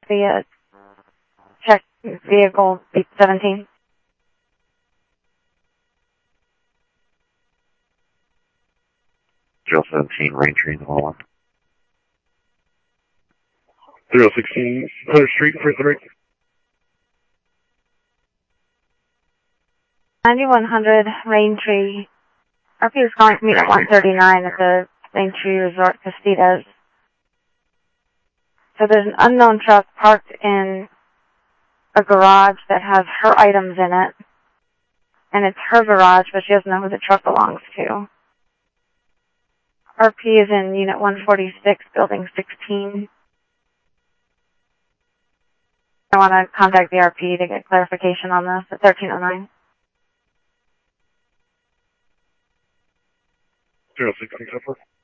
the check vehicle 17. Drill 17, rain train, all one. 016, 100th Street, first break. 9100 Raintree. RP is calling to meet at 139 at the Raintree Resort Castitas. So there's an unknown truck parked in a garage that has her items in it. And it's her garage, but she doesn't know who the truck belongs to. RP is in Unit 146, Building 16. I want to contact the RP to get clarification on this at 1309. 016,